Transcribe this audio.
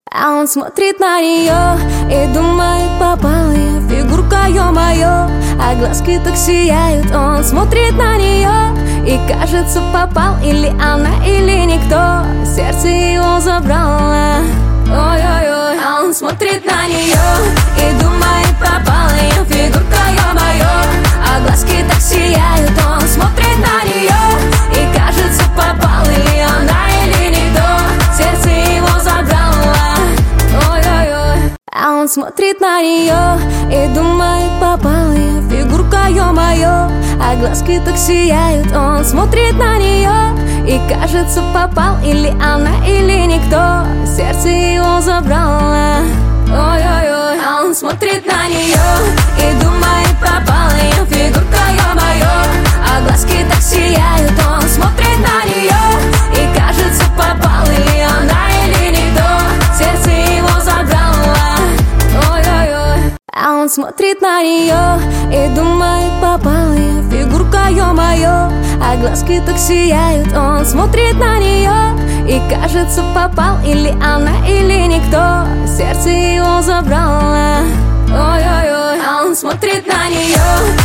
А он смотрит на нее и думает, попала я. Фигурка, ё-моё, а глазки так сияют. Он смотрит на нее и, кажется, попал. Или она, или никто. Сердце его забрало. Ой-ой-ой. А он смотрит на нее и думает, попала я. Фигурка, ё-моё, а глазки так сияют. Он смотрит на нее и, кажется, попал. Или она, или никто. Сердце его забрало. Ой-ой-ой. А он смотрит на нее и думает, попала я. Фигурка, ё-моё, а глазки так сияют. Он смотрит на нее и, кажется, попал. Или она, или никто. Сердце его забрало. Ой-ой-ой. А он смотрит на нее и думает, попала я. Фигурка, ё-моё, а глазки так сияют. Он смотрит на нее и, кажется, попал. Или она, или никто. Сердце его забрало. Ой-ой-ой. А он смотрит на нее и думает, попала я. Фигурка, ё-моё, а глазки так сияют. Он смотрит на нее и, кажется, попал. Или она, или никто. Сердце его забрало. Ой-ой-ой. А он смотрит на нее